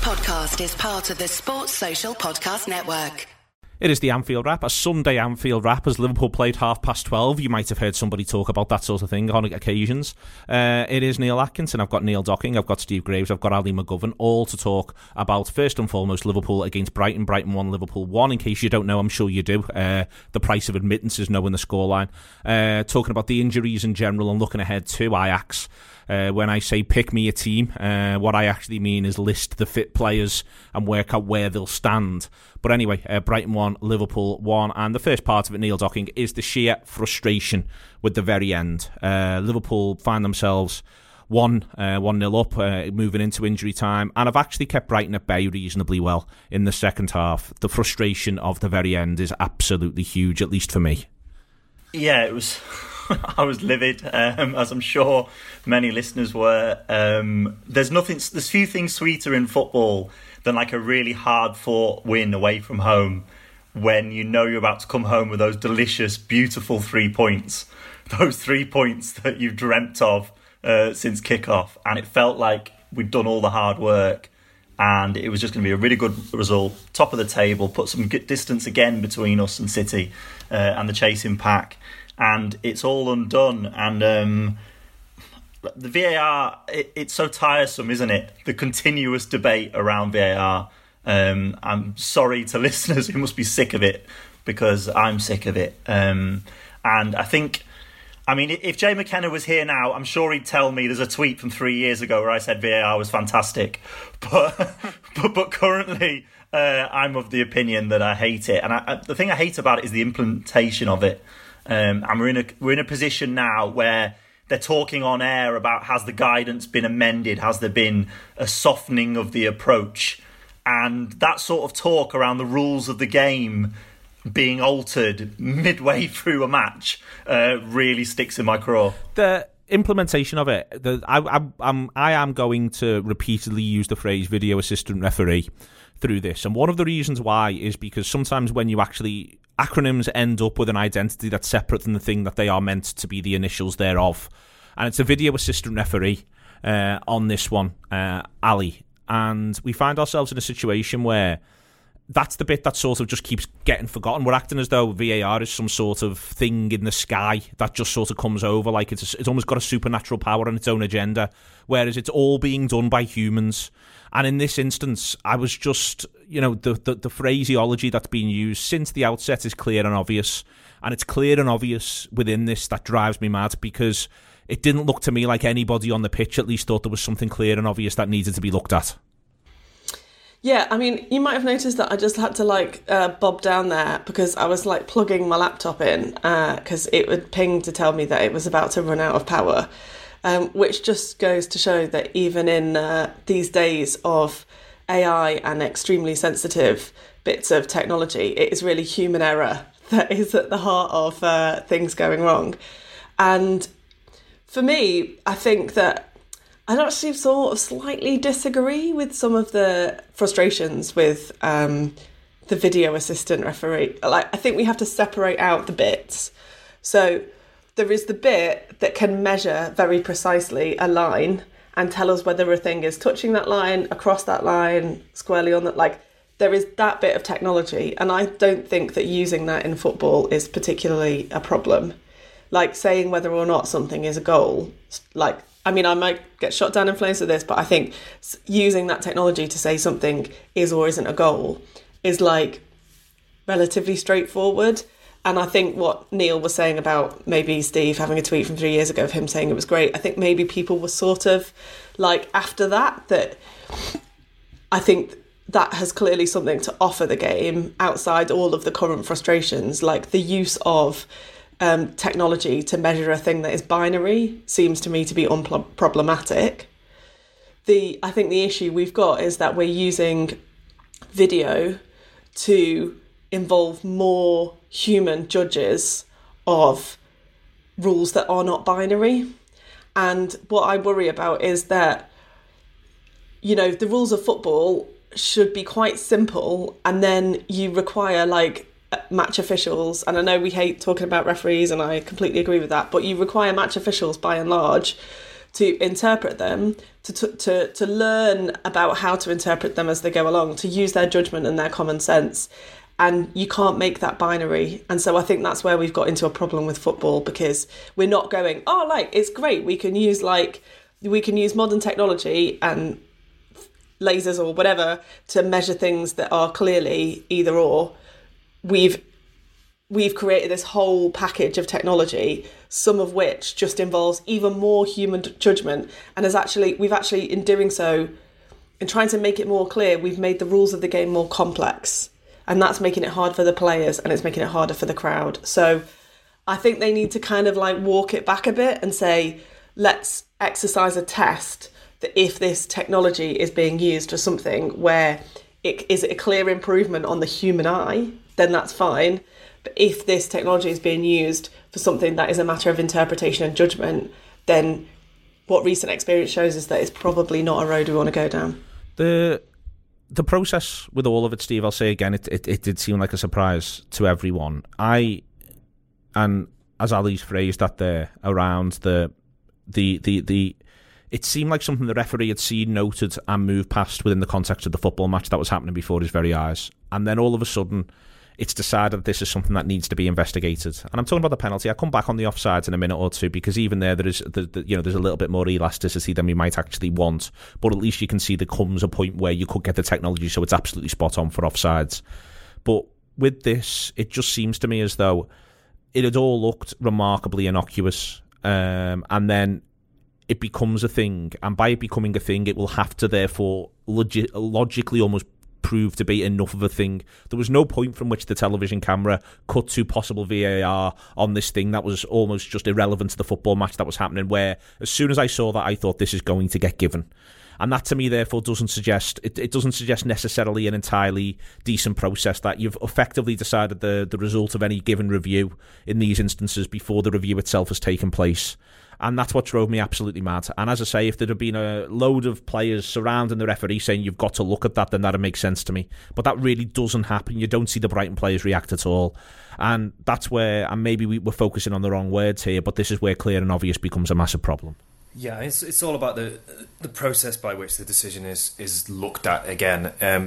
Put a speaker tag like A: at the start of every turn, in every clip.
A: podcast is part of the Sports Social Podcast Network.
B: It is the Anfield Wrap, a Sunday Anfield Wrap as Liverpool played 12:30. You might have heard somebody talk about that sort of thing on occasions. It is Neil Atkinson, I've got Neil Docking, I've got Steve Graves, I've got Ali McGovern, all to talk about, first and foremost, Liverpool against Brighton. Brighton 1, Liverpool 1. In case you don't know, I'm sure you do. The price of admittance is knowing the scoreline. Talking about the injuries in general and looking ahead to Ajax. When I say pick me a team, what I actually mean is list the fit players and work out where they'll stand. But anyway, Brighton 1, Liverpool 1, and the first part of it, Neil Docking, is the sheer frustration with the very end. Liverpool find themselves 1-0 up, moving into injury time, and I've actually kept Brighton at bay reasonably well in the second half. The frustration of the very end is absolutely huge, at least for me.
C: Yeah, it was... I was livid, as I'm sure many listeners were. There's few things sweeter in football than like a really hard-fought win away from home when you know you're about to come home with those delicious, beautiful 3 points. Those 3 points that you've dreamt of since kick-off. And it felt like we'd done all the hard work and it was just going to be a really good result. Top of the table, put some good distance again between us and City and the chasing pack. And it's all undone. And the VAR, it's so tiresome, isn't it? The continuous debate around VAR. I'm sorry to listeners who must be sick of it, because I'm sick of it. And I think, I mean, if Jay McKenna was here now, I'm sure he'd tell me there's a tweet from 3 years ago where I said VAR was fantastic. But currently, I'm of the opinion that I hate it. And the thing I hate about it is the implementation of it. And we're in a position now where they're talking on air about, has the guidance been amended? Has there been a softening of the approach? And that sort of talk around the rules of the game being altered midway through a match really sticks in my craw.
B: The implementation of it, I am going to repeatedly use the phrase video assistant referee through this. And one of the reasons why is because sometimes when you actually... acronyms end up with an identity that's separate than the thing that they are meant to be the initials thereof. And it's a video assistant referee on this one, Ali. And we find ourselves in a situation where that's the bit that sort of just keeps getting forgotten. We're acting as though VAR is some sort of thing in the sky that just sort of comes over, like it's almost got a supernatural power and its own agenda, whereas it's all being done by humans. And in this instance, I was just, the phraseology that's being used since the outset is clear and obvious. And it's clear and obvious within this that drives me mad, because it didn't look to me like anybody on the pitch at least thought there was something clear and obvious that needed to be looked at.
D: Yeah, I mean, you might have noticed that I just had to bob down there because I was plugging my laptop in because it would ping to tell me that it was about to run out of power. Which just goes to show that even in these days of AI and extremely sensitive bits of technology, it is really human error that is at the heart of things going wrong. And for me, I think that I'd actually sort of slightly disagree with some of the frustrations with the video assistant referee. I think we have to separate out the bits. So there is the bit that can measure very precisely a line and tell us whether a thing is touching that line, across that line, squarely on that. There is that bit of technology, and I don't think that using that in football is particularly a problem. Saying whether or not something is a goal. I might get shot down in flames for this, but I think using that technology to say something is or isn't a goal is relatively straightforward. And I think what Neil was saying about maybe Steve having a tweet from 3 years ago of him saying it was great, I think maybe people were sort of after that I think that has clearly something to offer the game outside all of the current frustrations, the use of technology to measure a thing that is binary seems to me to be unproblematic. I think the issue we've got is that we're using video to involve more human judges of rules that are not binary. And what I worry about is that, the rules of football should be quite simple, and then you require match officials, and I know we hate talking about referees and I completely agree with that, but you require match officials by and large to interpret them to learn about how to interpret them as they go along, to use their judgment and their common sense. And you can't make that binary. And so I think that's where we've got into a problem with football, because we're not going, oh, like, it's great. We can use modern technology and lasers or whatever to measure things that are clearly either or. We've created this whole package of technology, some of which just involves even more human judgment. And we've actually, in doing so, in trying to make it more clear, we've made the rules of the game more complex. And that's making it hard for the players, and it's making it harder for the crowd. So I think they need to kind of like walk it back a bit and say, let's exercise a test that if this technology is being used for something where is it a clear improvement on the human eye, then that's fine. But if this technology is being used for something that is a matter of interpretation and judgment, then what recent experience shows is that it's probably not a road we want to go down.
B: The process with all of it, Steve, I'll say again, it did seem like a surprise to everyone. And as Ali's phrased that there, around the it seemed like something the referee had seen, noted, and moved past within the context of the football match that was happening before his very eyes. And then all of a sudden, it's decided that this is something that needs to be investigated. And I'm talking about the penalty. I'll come back on the offsides in a minute or two, because even there's a little bit more elasticity than we might actually want. But at least you can see there comes a point where you could get the technology so it's absolutely spot on for offsides. But with this, it just seems to me as though it had all looked remarkably innocuous, and then it becomes a thing, and by it becoming a thing, it will have to therefore logically almost prove to be enough of a thing. There was no point from which the television camera cut to possible VAR on this thing that was almost just irrelevant to the football match that was happening, where as soon as I saw that, I thought this is going to get given. And that to me therefore doesn't suggest necessarily an entirely decent process, that you've effectively decided the result of any given review in these instances before the review itself has taken place. And that's what drove me absolutely mad. And as I say, if there had been a load of players surrounding the referee saying you've got to look at that, then that would make sense to me. But that really doesn't happen. You don't see the Brighton players react at all. And that's where, and maybe we're focusing on the wrong words here, but this is where clear and obvious becomes a massive problem.
E: Yeah, it's all about the process by which the decision is looked at again.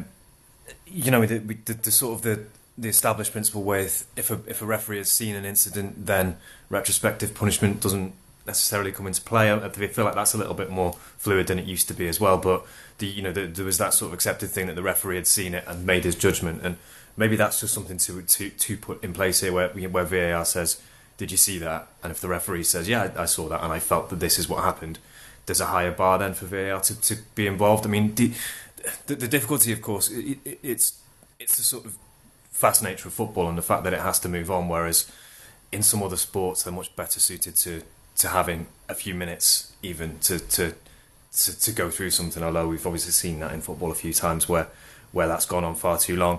E: The sort of the established principle with if a referee has seen an incident, then retrospective punishment doesn't necessarily come into play. I feel like that's a little bit more fluid than it used to be as well. But there was that sort of accepted thing that the referee had seen it and made his judgment, and maybe that's just something to put in place here, where VAR says, "Did you see that?" And if the referee says, "Yeah, I saw that, and I felt that this is what happened," there's a higher bar then for VAR to be involved. I mean, the difficulty, of course, it's the sort of fast nature of football and the fact that it has to move on, whereas in some other sports they're much better suited to having a few minutes even to go through something, although we've obviously seen that in football a few times where that's gone on far too long.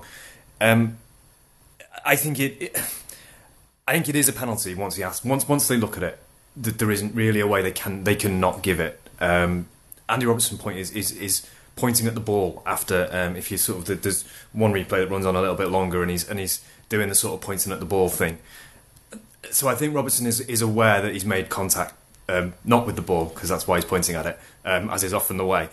E: I think it is a penalty once they look at it. There isn't really a way they can not give it. Andy Robertson's point is pointing at the ball after. If you sort of, there's one replay that runs on a little bit longer, and he's doing the sort of pointing at the ball thing. So I think Robertson is aware that he's made contact, not with the ball, because that's why he's pointing at it, as is often the way.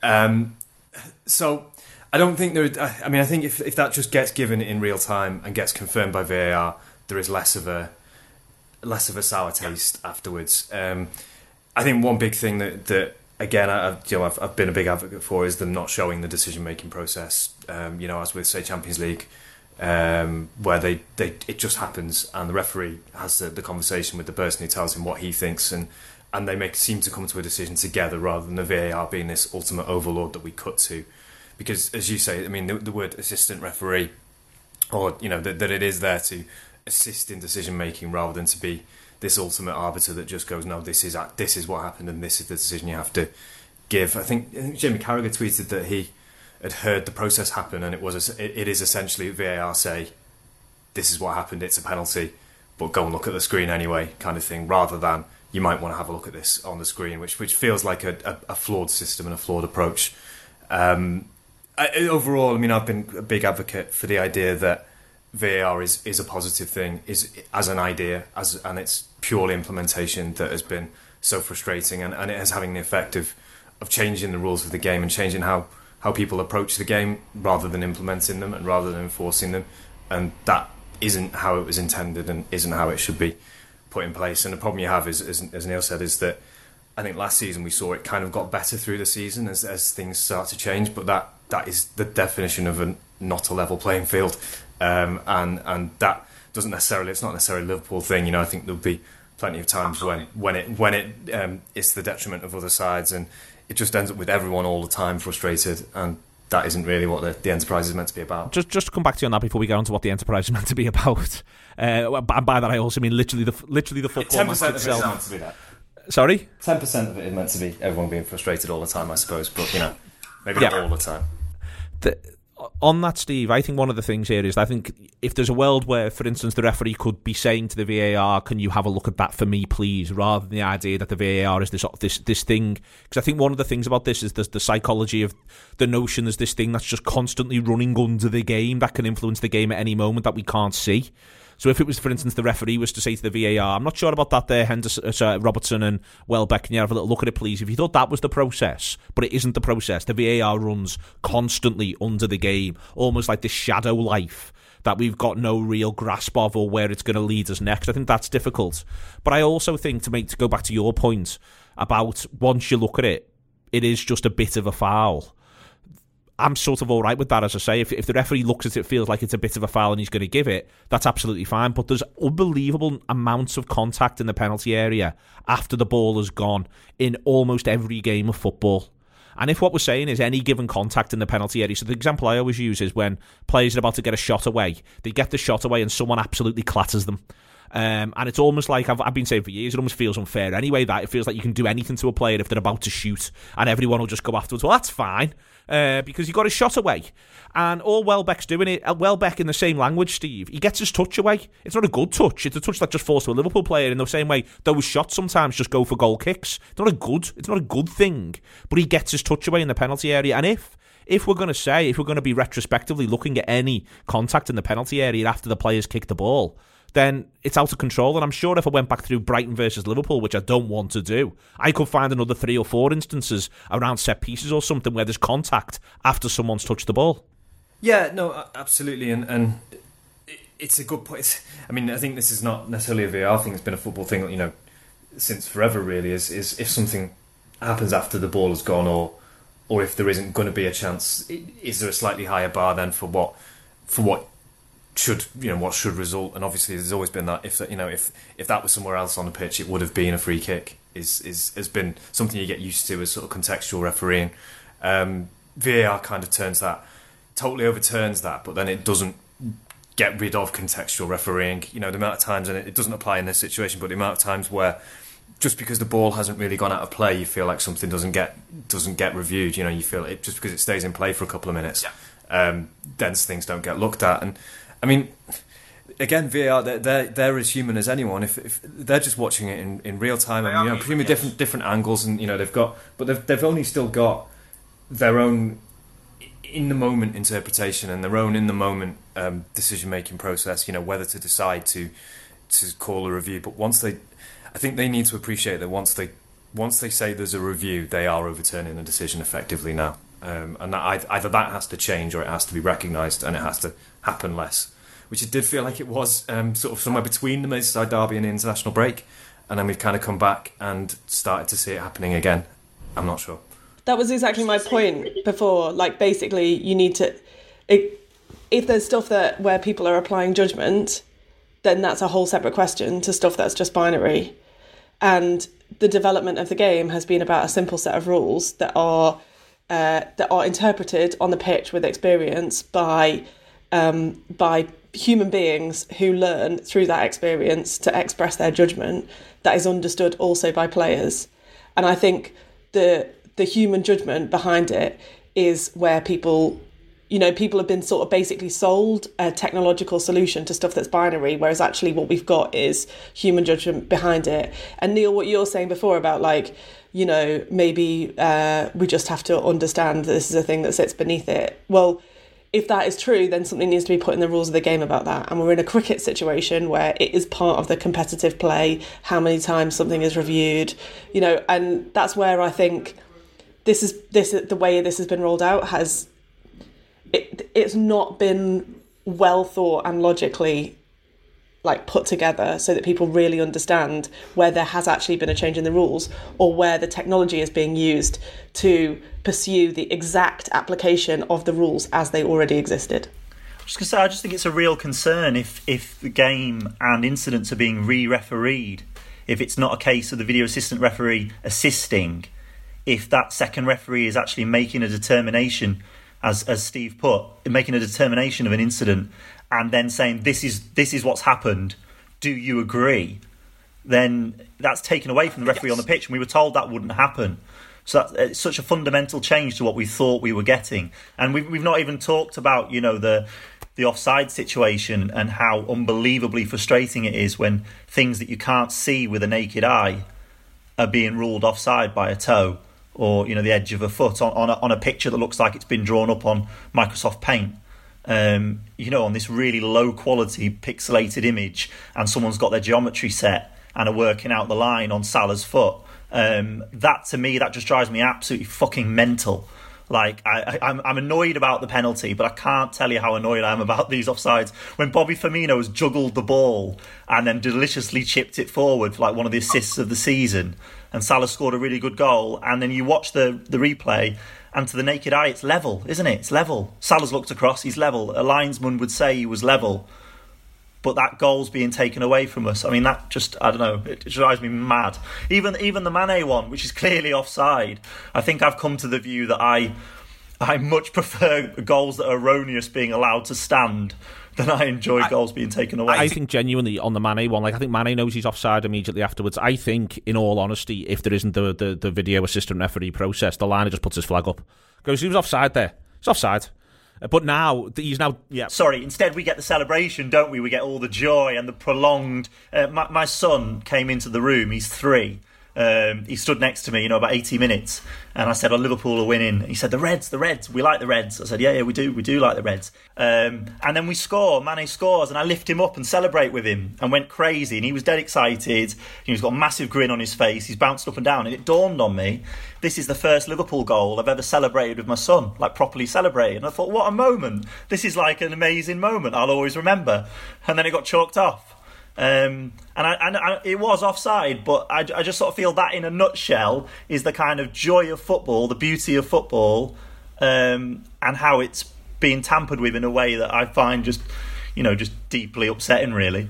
E: So I don't think I think if that just gets given in real time and gets confirmed by VAR, there is less of a sour taste afterwards. I think one big thing that again I've been a big advocate for is them not showing the decision making process. As with say Champions League. Where it just happens and the referee has the conversation with the person who tells him what he thinks, and they seem to come to a decision together rather than the VAR being this ultimate overlord that we cut to. Because as you say, I mean, the word assistant referee, or that it is there to assist in decision making rather than to be this ultimate arbiter that just goes, no, this is what happened and this is the decision you have to give. I think Jamie Carragher tweeted that he had heard the process happen, and it is essentially VAR say, this is what happened, it's a penalty, but go and look at the screen anyway, kind of thing, rather than you might want to have a look at this on the screen, which feels like a flawed system and a flawed approach. Overall, I mean, I've been a big advocate for the idea that VAR is a positive thing, is as an idea, and it's purely implementation that has been so frustrating, and it is having the effect of changing the rules of the game and changing how people approach the game rather than implementing them and rather than enforcing them. And that isn't how it was intended and isn't how it should be put in place. And the problem you have is, as Neil said, is that I think last season we saw it kind of got better through the season as things start to change, but that is the definition of not a level playing field. And that doesn't necessarily, it's not necessarily a Liverpool thing. You know, I think there'll be plenty of times when it is to the detriment of other sides, and it just ends up with everyone all the time frustrated, and that isn't really what the enterprise is meant to be about.
B: Just to come back to you on that before we get on to what the enterprise is meant to be about. By that I also mean literally the football match itself.
E: Of it is meant to be that.
B: Sorry?
E: 10% of it is meant to be everyone being frustrated all the time, I suppose, but maybe not all the time.
B: On that, Steve, I think one of the things here is I think if there's a world where, for instance, the referee could be saying to the VAR, can you have a look at that for me, please, rather than the idea that the VAR is this thing. Because I think one of the things about this is the psychology of the notion there's this thing that's just constantly running under the game that can influence the game at any moment that we can't see. So if it was, for instance, the referee was to say to the VAR, I'm not sure about that there, Robertson and Welbeck, can you have a little look at it, please? If you thought that was the process, but it isn't the process, the VAR runs constantly under the game, almost like this shadow life that we've got no real grasp of or where it's going to lead us next. I think that's difficult. But I also think, to go back to your point about once you look at it, it is just a bit of a foul. I'm sort of all right with that, as I say. If the referee looks at it, feels like it's a bit of a foul and he's going to give it, that's absolutely fine. But there's unbelievable amounts of contact in the penalty area after the ball has gone in almost every game of football. And if what we're saying is any given contact in the penalty area, so the example I always use is when players are about to get a shot away, they get the shot away and someone absolutely clatters them. And it's almost like, I've been saying for years, it almost feels unfair anyway, that it feels like you can do anything to a player if they're about to shoot and everyone will just go afterwards. Well, that's fine. Because he got his shot away. And all Welbeck's doing it, Welbeck in the same language, Steve, he gets his touch away. It's not a good touch. It's a touch that just falls to a Liverpool player in the same way those shots sometimes just go for goal kicks. It's not a good thing. But he gets his touch away in the penalty area. And if we're going to be retrospectively looking at any contact in the penalty area after the players kick the ball, then it's out of control. And I'm sure if I went back through Brighton versus Liverpool, which I don't want to do, I could find another 3 or 4 instances around set pieces or something where there's contact after someone's touched the ball.
E: Yeah, no, absolutely. And it's a good point. I mean, I think this is not necessarily a VAR thing. It's been a football thing, since forever, really, is if something happens after the ball has gone or if there isn't going to be a chance, is there a slightly higher bar then for what should result? And obviously there's always been that if that was somewhere else on the pitch, it would have been a free kick. Has been something you get used to as sort of contextual refereeing. VAR kind of totally overturns that, but then it doesn't get rid of contextual refereeing. The amount of times, and it doesn't apply in this situation, but the amount of times where just because the ball hasn't really gone out of play, you feel like something doesn't get reviewed. You feel it just because it stays in play for a couple of minutes. Yeah. Then things don't get looked at. And I mean, again, VAR, they're as human as anyone. If they're just watching it in real time, and presumably different angles, and they've only still got their own in the moment interpretation and their own in the moment decision making process. Whether to decide to call a review, but I think they need to appreciate that once they say there's a review, they are overturning the decision effectively now. And that either that has to change or it has to be recognised and it has to happen less, which it did feel like it was sort of somewhere between the Merseyside derby and the international break, and then we've kind of come back and started to see it happening again. I'm not sure.
D: That was exactly my point before. Like, basically, you need to, if there's stuff where people are applying judgment, then that's a whole separate question to stuff that's just binary. And the development of the game has been about a simple set of rules that are interpreted on the pitch with experience by human beings who learn through that experience to express their judgment, that is understood also by players. And I think the human judgment behind it is where people have been sort of basically sold a technological solution to stuff that's binary, whereas actually what we've got is human judgment behind it. And Neil, what you're saying before about maybe we just have to understand that this is a thing that sits beneath it. Well, if that is true, then something needs to be put in the rules of the game about that. And we're in a cricket situation where it is part of the competitive play, how many times something is reviewed, and that's where I think the way this has been rolled out it's not been well thought and logically like put together so that people really understand where there has actually been a change in the rules or where the technology is being used to pursue the exact application of the rules as they already existed.
C: I was going to say, I just think it's a real concern if the game and incidents are being re-refereed, if it's not a case of the video assistant referee assisting, if that second referee is actually making a determination, as Steve put, making a determination of an incident and then saying, this is what's happened, do you agree? Then that's taken away from the referee on the pitch, and we were told that wouldn't happen. So it's such a fundamental change to what we thought we were getting. And we've not even talked about, the offside situation and how unbelievably frustrating it is when things that you can't see with a naked eye are being ruled offside by a toe or, the edge of a foot on a picture that looks like it's been drawn up on Microsoft Paint. On this really low quality pixelated image, and someone's got their geometry set and are working out the line on Salah's foot. That to me, that just drives me absolutely fucking mental. Like I'm annoyed about the penalty, but I can't tell you how annoyed I am about these offsides. When Bobby Firmino has juggled the ball and then deliciously chipped it forward for like one of the assists of the season, and Salah scored a really good goal, and then you watch the replay, and to the naked eye, it's level, isn't it? It's level. Salah's looked across, he's level. A linesman would say he was level. But that goal's being taken away from us. I mean, that just, I don't know, it drives me mad. Even the Mane one, which is clearly offside, I think I've come to the view that I much prefer goals that are erroneous being allowed to stand than I enjoy goals being taken away.
B: I think genuinely on the Mane one, I think Mane knows he's offside immediately afterwards. I think, in all honesty, if there isn't the video assistant referee process, the liner just puts his flag up. Goes, he was offside there. He's offside. But now, he's now... Yeah.
C: Sorry, instead we get the celebration, don't we? We get all the joy and the prolonged... My son came into the room, he's 3. He stood next to me, about 80 minutes. And I said, Liverpool are winning. He said, the Reds, we like the Reds. I said, yeah, we do like the Reds. And then we score, Mane scores, and I lift him up and celebrate with him and went crazy. And he was dead excited. He's got a massive grin on his face. He's bounced up and down. And it dawned on me, this is the first Liverpool goal I've ever celebrated with my son, like properly celebrated. And I thought, what a moment. This is like an amazing moment I'll always remember. And then it got chalked off. And it was offside, but I just sort of feel that in a nutshell is the kind of joy of football, the beauty of football, and how it's being tampered with in a way that I find just deeply upsetting, really.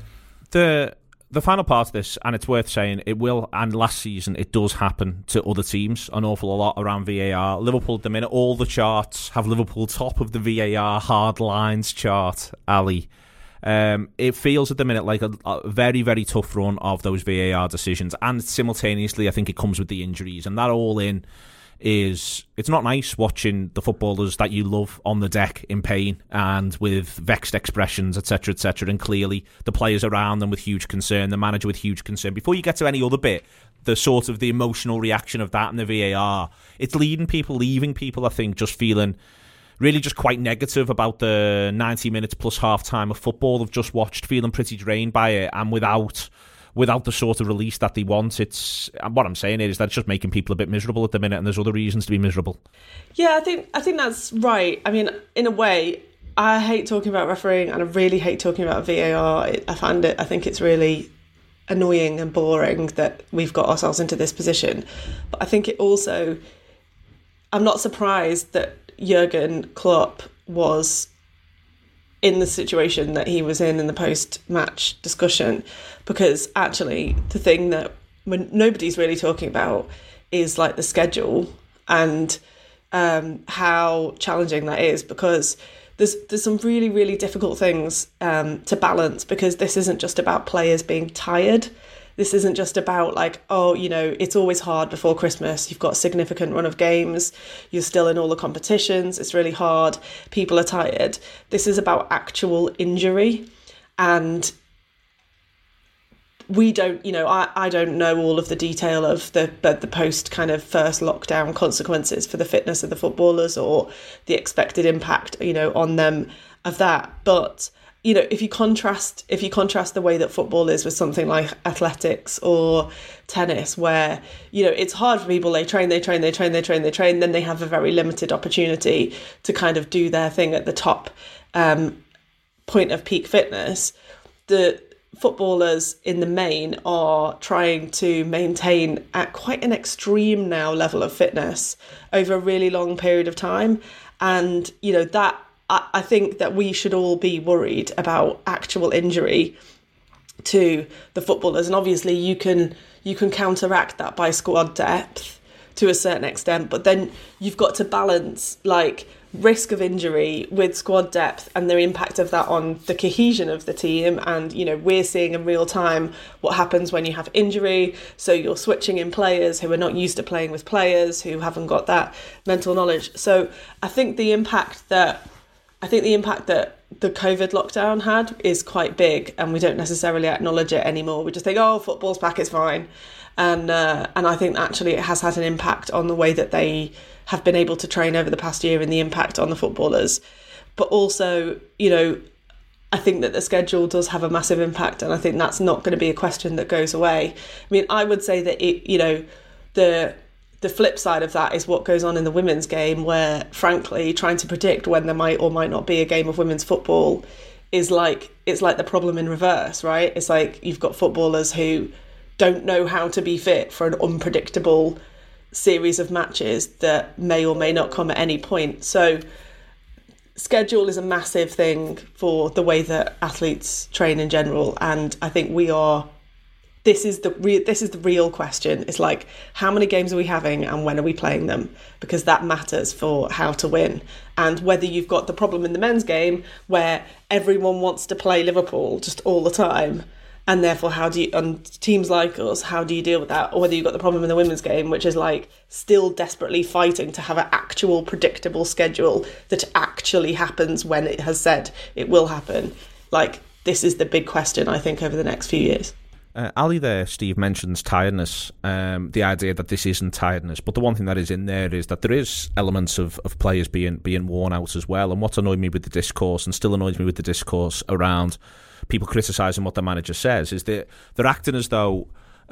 B: The final part of this, and it's worth saying, it will, and last season it does happen to other teams an awful lot around VAR. Liverpool at the minute, all the charts have Liverpool top of the VAR hard lines chart, Ali. It feels at the minute like a very, very tough run of those VAR decisions, and simultaneously I think it comes with the injuries, and that all in is, it's not nice watching the footballers that you love on the deck in pain and with vexed expressions, etc., and clearly the players around them with huge concern, the manager with huge concern. Before you get to any other bit, the sort of the emotional reaction of that and the VAR, it's leaving people, I think, just feeling really just quite negative about the 90 minutes plus half time of football they've just watched, feeling pretty drained by it, and without the sort of release that they want. It's, what I'm saying is that it's just making people a bit miserable at the minute, and there's other reasons to be miserable.
D: Yeah, I think that's right. I mean, in a way, I hate talking about refereeing, and I really hate talking about VAR. I think it's really annoying and boring that we've got ourselves into this position. But I think it also, I'm not surprised that Jurgen Klopp was in the situation that he was in the post-match discussion, because actually the thing that nobody's really talking about is like the schedule and how challenging that is, because there's some really, really difficult things to balance, because this isn't just about players being tired. This isn't just about like, it's always hard before Christmas. You've got a significant run of games. You're still in all the competitions. It's really hard. People are tired. This is about actual injury. And we don't, I don't know all of the detail of the post kind of first lockdown consequences for the fitness of the footballers or the expected impact, on them of that. But you know, if you contrast the way that football is with something like athletics or tennis, where, you know, it's hard for people, they train, then they have a very limited opportunity to kind of do their thing at the top point of peak fitness. The footballers in the main are trying to maintain at quite an extreme now level of fitness over a really long period of time. And, you know, that I think that we should all be worried about actual injury to the footballers. And obviously you can counteract that by squad depth to a certain extent, but then you've got to balance like risk of injury with squad depth and the impact of that on the cohesion of the team. And, you know, we're seeing in real time what happens when you have injury. So you're switching in players who are not used to playing with players who haven't got that mental knowledge. So I think the impact that the COVID lockdown had is quite big, and we don't necessarily acknowledge it anymore. We just think, oh, football's back, it's fine. And I think actually it has had an impact on the way that they have been able to train over the past year and the impact on the footballers. But also, you know, I think that the schedule does have a massive impact, and I think that's not going to be a question that goes away. I mean, I would say that it, you know, the flip side of that is what goes on in the women's game, where, frankly, trying to predict when there might or might not be a game of women's football is like, it's like the problem in reverse, right? It's like you've got footballers who don't know how to be fit for an unpredictable series of matches that may or may not come at any point. So schedule is a massive thing for the way that athletes train in general, and I think this is the real question. It's like, how many games are we having and when are we playing them? Because that matters for how to win. And whether you've got the problem in the men's game where everyone wants to play Liverpool just all the time, and therefore on teams like us, how do you deal with that? Or whether you've got the problem in the women's game, which is like still desperately fighting to have an actual predictable schedule that actually happens when it has said it will happen. Like, this is the big question, I think, over the next few years.
B: Ali there, Steve, mentions tiredness, the idea that this isn't tiredness. But the one thing that is in there is that there is elements of players being worn out as well. And what annoyed me with the discourse, and still annoys me with the discourse around people criticising what the manager says, is that they're acting as though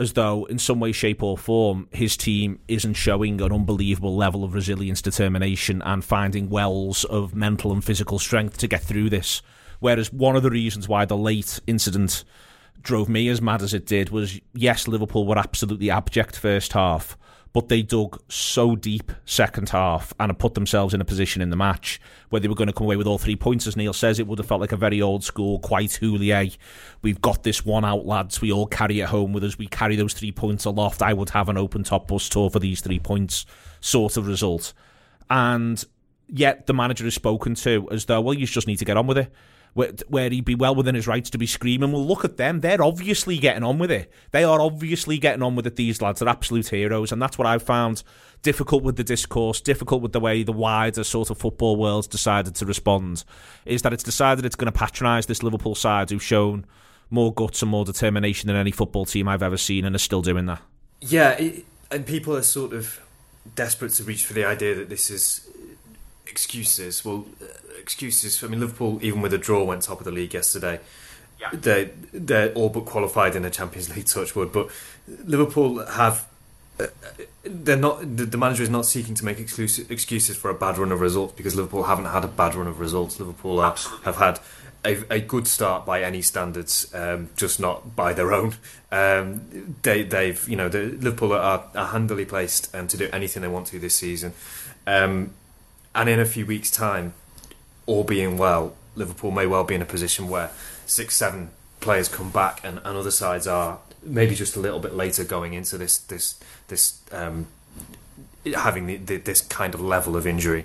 B: in some way, shape or form his team isn't showing an unbelievable level of resilience, determination and finding wells of mental and physical strength to get through this. Whereas one of the reasons why the late incident drove me as mad as it did was, yes, Liverpool were absolutely abject first half, but they dug so deep second half and have put themselves in a position in the match where they were going to come away with all 3 points. As Neil says, it would have felt like a very old school, quite Houllier. We've got this one out, lads. We all carry it home with us. We carry those 3 points aloft. I would have an open top bus tour for these 3 points sort of result. And yet the manager is spoken to as though, well, you just need to get on with it. Where he'd be well within his rights to be screaming, well, look at them, they're obviously getting on with it. They are obviously getting on with it, these lads are absolute heroes. And that's what I've found difficult with the discourse, difficult with the way the wider sort of football world's decided to respond, is that it's decided it's going to patronise this Liverpool side who've shown more guts and more determination than any football team I've ever seen, and are still doing that.
E: Yeah, and people are sort of desperate to reach for the idea that this is excuses. Well, excuses. I mean, Liverpool, even with a draw, went top of the league yesterday. Yeah. They're all but qualified in the Champions League, touch wood. But Liverpool have. They're not. The manager is not seeking to make excuses for a bad run of results, because Liverpool haven't had a bad run of results. Liverpool have had a good start by any standards, just not by their own. They've Liverpool are handily placed to do anything they want to this season. And in a few weeks' time, all being well, Liverpool may well be in a position where 6-7 players come back, and other sides are maybe just a little bit later going into this having this kind of level of injury.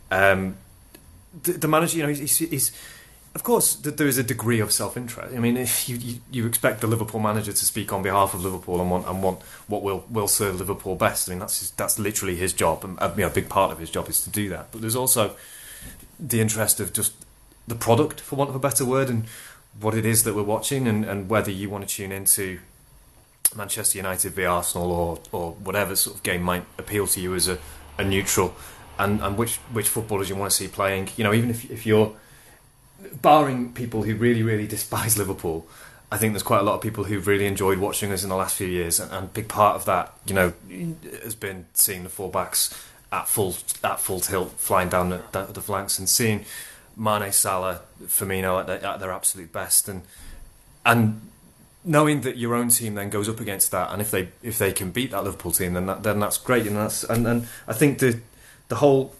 E: The manager, he's of course there is a degree of self-interest. I mean, if you expect the Liverpool manager to speak on behalf of Liverpool and want what will serve Liverpool best. I mean, that's literally his job, and a big part of his job is to do that. But there's also the interest of just the product, for want of a better word, and what it is that we're watching, and whether you want to tune into Manchester United v Arsenal or whatever sort of game might appeal to you as a neutral, and which footballers you want to see playing. Even if you're barring people who really, really despise Liverpool, I think there's quite a lot of people who've really enjoyed watching us in the last few years, and a big part of that, has been seeing the fullbacks at full tilt, flying down the flanks, and seeing Mane, Salah, Firmino at their absolute best, and knowing that your own team then goes up against that, and if they can beat that Liverpool team, then that's great, and I think the whole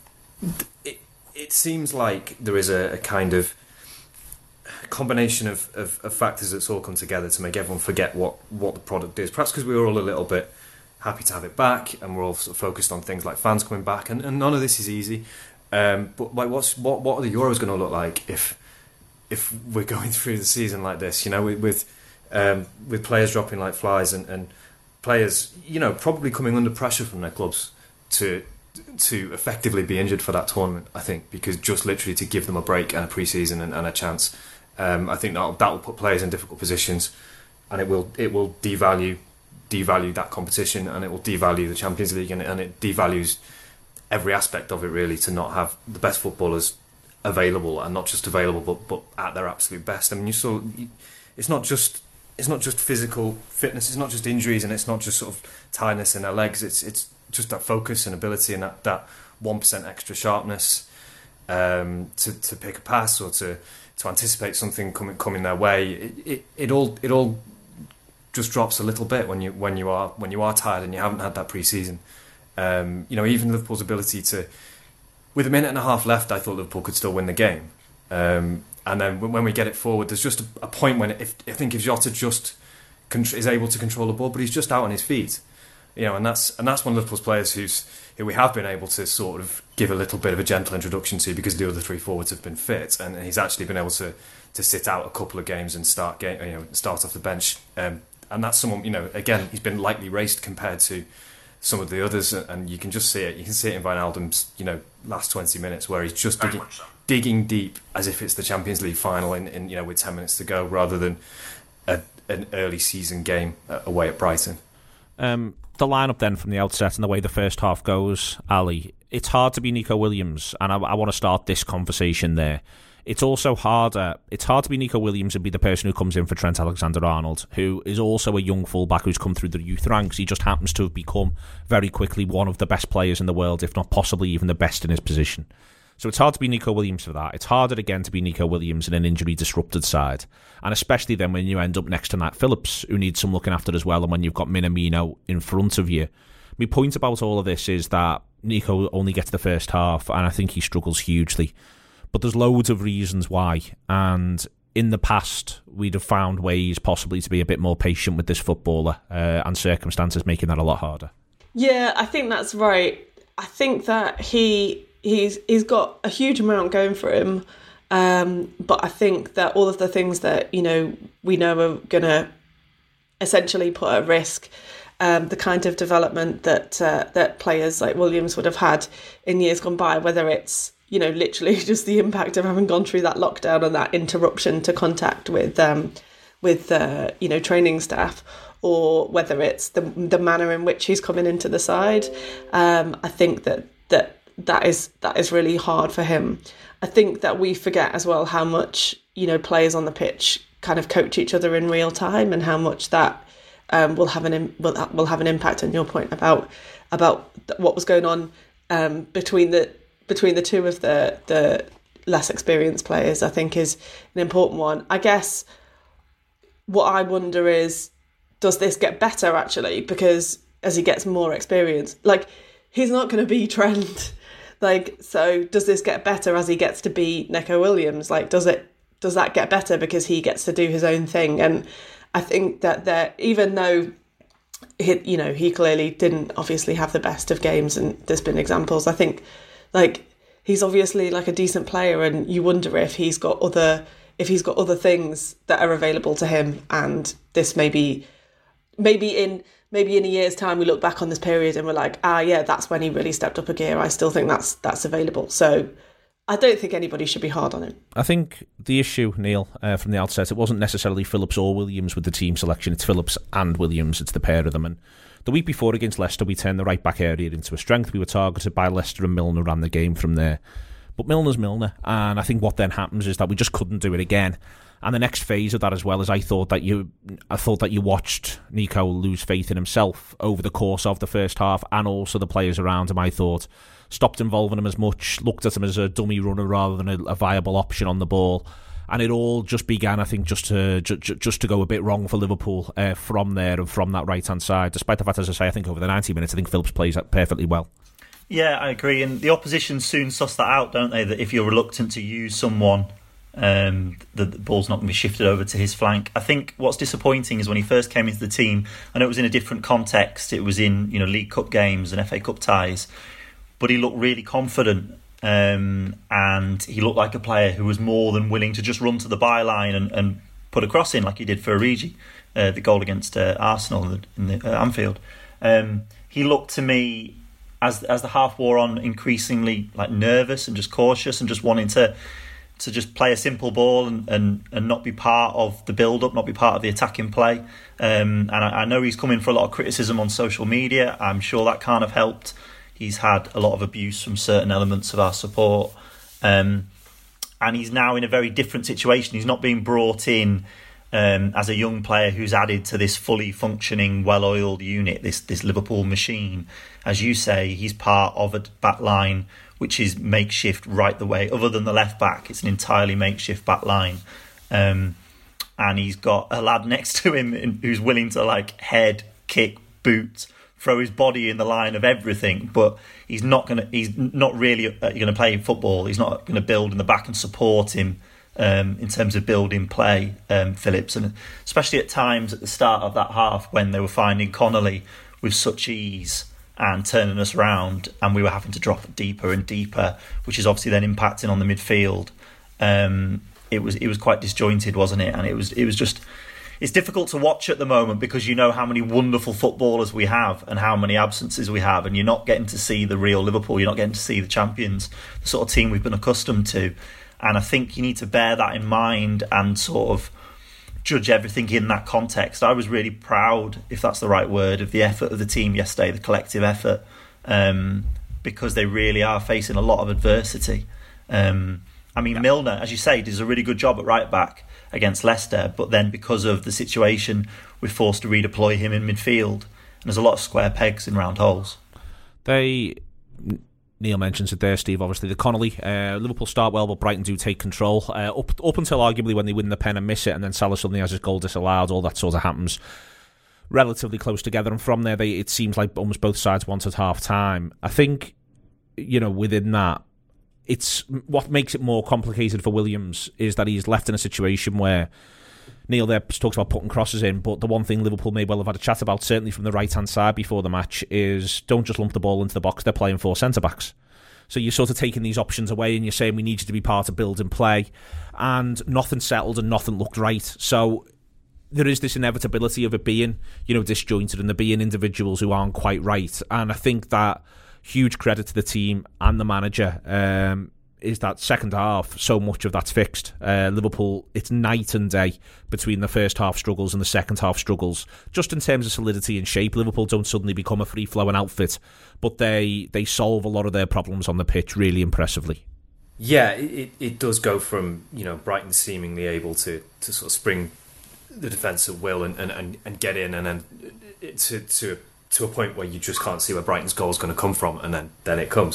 E: it seems like there is a kind of combination of factors that's all come together to make everyone forget what the product is. Perhaps because we were all a little bit happy to have it back, and we're all sort of focused on things like fans coming back, and none of this is easy. But like, what are the Euros going to look like if we're going through the season like this? With players dropping like flies, and players probably coming under pressure from their clubs to effectively be injured for that tournament. I think because just literally to give them a break and a pre-season and a chance. I think that will put players in difficult positions, and it will devalue that competition, and it will devalue the Champions League, and it devalues every aspect of it, really, to not have the best footballers available, and not just available but at their absolute best. I mean, it's not just physical fitness, it's not just injuries, and it's not just sort of tiredness in their legs. It's just that focus and ability, and that 1% extra sharpness to pick a pass, or to anticipate something coming their way. It all just drops a little bit when you are tired and you haven't had that pre-season. Even Liverpool's ability to, with a minute and a half left, I thought Liverpool could still win the game. And then when we get it forward, there's just a point when I think if Jota just is able to control the ball, but he's just out on his feet. And that's one of Liverpool's players who we have been able to sort of give a little bit of a gentle introduction to, because the other three forwards have been fit, and he's actually been able to sit out a couple of games and start off the bench. And that's someone, again, he's been lightly raced compared to some of the others, and you can just see it. You can see it in Wijnaldum's last 20 minutes, where he's just digging deep as if it's the Champions League final in with 10 minutes to go, rather than an early season game away at Brighton.
B: The lineup then from the outset and the way the first half goes, Ali, it's hard to be Nico Williams, and I want to start this conversation there. It's also harder. It's hard to be Nico Williams and be the person who comes in for Trent Alexander-Arnold, who is also a young fullback who's come through the youth ranks. He just happens to have become very quickly one of the best players in the world, if not possibly even the best in his position. So it's hard to be Nico Williams for that. It's harder again to be Nico Williams in an injury-disrupted side. And especially then when you end up next to Nat Phillips, who needs some looking after as well, and when you've got Minamino in front of you. My point about all of this is that Nico only gets the first half, and I think he struggles hugely. But there's loads of reasons why. And in the past, we'd have found ways possibly to be a bit more patient with this footballer, and circumstances making that a lot harder.
D: Yeah, I think that's right. I think that he's got a huge amount going for him, but I think that all of the things that we know are going to essentially put at risk the kind of development that players like Williams would have had in years gone by, whether it's literally just the impact of having gone through that lockdown and that interruption to contact with training staff, or whether it's the manner in which he's coming into the side. I think that is really hard for him. I think that we forget as well how much players on the pitch kind of coach each other in real time, and how much that will have an impact on your point about what was going on between the two of the less experienced players. I think is an important one. I guess what I wonder is, does this get better actually? Because as he gets more experience, he's not going to be Trent. So does this get better as he gets to be Nico Williams? Does that get better because he gets to do his own thing? And I think that even though he clearly didn't obviously have the best of games, and there's been examples, I think he's obviously a decent player, and you wonder if he's got other things that are available to him, and this maybe in a year's time we look back on this period and we're like, yeah, that's when he really stepped up a gear. I still think that's available. So I don't think anybody should be hard on him.
B: I think the issue, Neil, from the outset, it wasn't necessarily Phillips or Williams with the team selection. It's Phillips and Williams. It's the pair of them. And the week before against Leicester, we turned the right back area into a strength. We were targeted by Leicester, and Milner ran the game from there. But Milner's Milner, and I think what then happens is that we just couldn't do it again. And the next phase of that as well is I thought that you watched Nico lose faith in himself over the course of the first half, and also the players around him, I thought, stopped involving him as much, looked at him as a dummy runner rather than a viable option on the ball. And it all just began, I think, just to go a bit wrong for Liverpool from there and from that right-hand side. Despite the fact, as I say, I think over the 90 minutes, I think Phillips plays that perfectly well.
C: Yeah, I agree. And the opposition soon suss that out, don't they? That if you're reluctant to use someone, the ball's not going to be shifted over to his flank. I think what's disappointing is when he first came into the team, I know it was in a different context. It was in League Cup games and FA Cup ties, but he looked really confident. And he looked like a player who was more than willing to just run to the byline and put a cross in like he did for Origi, the goal against Arsenal in the Anfield. He looked to me, as the half wore on, increasingly like nervous and just cautious and just wanting to just play a simple ball and not be part of the build-up, not be part of the attacking play. And I know he's coming for a lot of criticism on social media. I'm sure that can't have helped. He's had a lot of abuse from certain elements of our support. And he's now in a very different situation. He's not being brought in as a young player who's added to this fully functioning, well-oiled unit, this Liverpool machine. As you say, he's part of a back line which is makeshift right the way. Other than the left-back, it's an entirely makeshift back line. And he's got a lad next to him who's willing to head, kick, boot, throw his body in the line of everything, but he's not really going to play football. He's not going to build in the back and support him in terms of building play, Phillips, and especially at times at the start of that half when they were finding Connolly with such ease and turning us round, and we were having to drop deeper and deeper, which is obviously then impacting on the midfield. It was quite disjointed, wasn't it? And it was just. It's difficult to watch at the moment because you know how many wonderful footballers we have and how many absences we have, and you're not getting to see the real Liverpool. You're not getting to see the champions, the sort of team we've been accustomed to. And I think you need to bear that in mind and sort of judge everything in that context. I was really proud, if that's the right word, of the effort of the team yesterday, the collective effort, because they really are facing a lot of adversity. Milner, as you say, does a really good job at right back against Leicester, but then because of the situation, we're forced to redeploy him in midfield, and there's a lot of square pegs in round holes.
B: Neil mentions it there, Steve, obviously the Connolly, Liverpool start well, but Brighton do take control up until arguably when they win the pen and miss it, and then Salah suddenly has his goal disallowed. All that sort of happens relatively close together, and from there it seems like almost both sides wanted half time. I think within that, it's what makes it more complicated for Williams is that he's left in a situation where Neil there talks about putting crosses in, but the one thing Liverpool may well have had a chat about, certainly from the right-hand side before the match, is don't just lump the ball into the box. They're playing 4 centre-backs. So you're sort of taking these options away and you're saying we need you to be part of build and play, and nothing settled and nothing looked right. So there is this inevitability of it being, disjointed, and there being individuals who aren't quite right. And I think that huge credit to the team and the manager is that second half, so much of that's fixed. Liverpool, it's night and day between the first half struggles and the second half struggles. Just in terms of solidity and shape, Liverpool don't suddenly become a free-flowing outfit, but they solve a lot of their problems on the pitch really impressively.
E: Yeah, it does go from Brighton seemingly able to sort of spring the defence at will and get in, and then to a point where you just can't see where Brighton's goal is going to come from, and then it comes.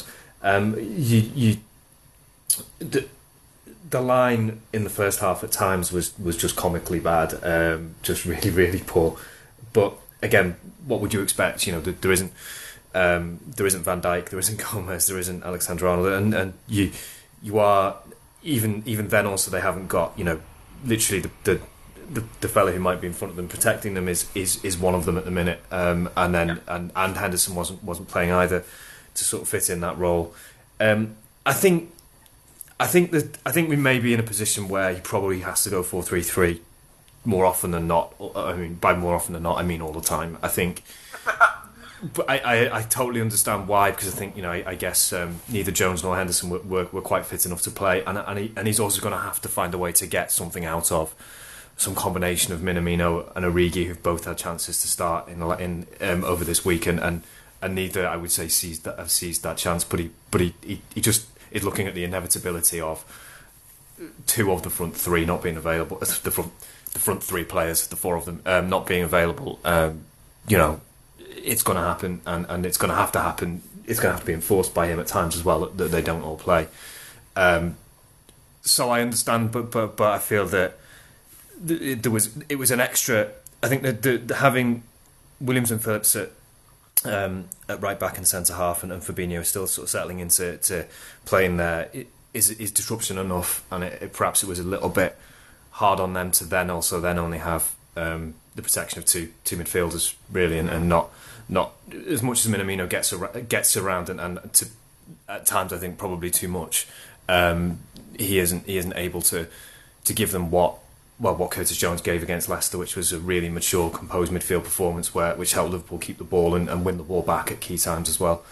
E: The line in the first half at times was just comically bad, just really, really poor. But again, what would you expect? There isn't Van Dijk, there isn't Gomez, there isn't Alexander-Arnold, and you are even then. Also, they haven't got literally the fella who might be in front of them protecting them is one of them at the minute, and Henderson wasn't playing either to sort of fit in that role. I think we may be in a position where he probably has to go 4-3-3 more often than not. I mean, by more often than not, I mean all the time. I think, but I totally understand why, because I think I guess neither Jones nor Henderson were quite fit enough to play, and he's also going to have to find a way to get something out of some combination of Minamino and Origi, who've both had chances to start in over this week, and neither, I would say, have seized that chance. But he just is looking at the inevitability of two of the front three not being available. The front three players, the four of them, not being available. It's going to happen, and it's going to have to happen. It's going to have to be enforced by him at times as well that they don't all play. So I understand, but I feel that it was an extra. I think that having Williams and Phillips at right back and centre half, and Fabinho still sort of settling into playing there is disruption enough, and perhaps it was a little bit hard on them to then only have the protection of two midfielders really, and not as much as Minamino gets around and to, at times I think probably too much. He isn't able to give them what Curtis Jones gave against Leicester, which was a really mature, composed midfield performance which helped Liverpool keep the ball and win the ball back at key times as well.